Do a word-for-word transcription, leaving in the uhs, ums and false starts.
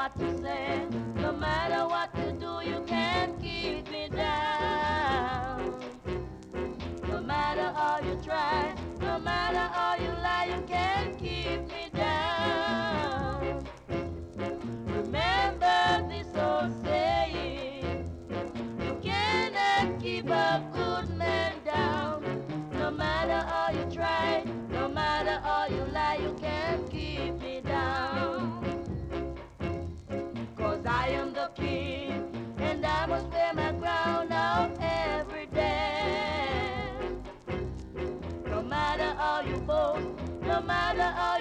what you say, no matter what you do, you can't keep me down. No matter how you try, no matter how you lie, you can't keep me down. Remember this old saying, you cannot keep a good man down. No matter how you try, no matter how you lie, you can't keep me down. Cause I am the king, and I must wear my crown out every day. No matter how you boast, no matter how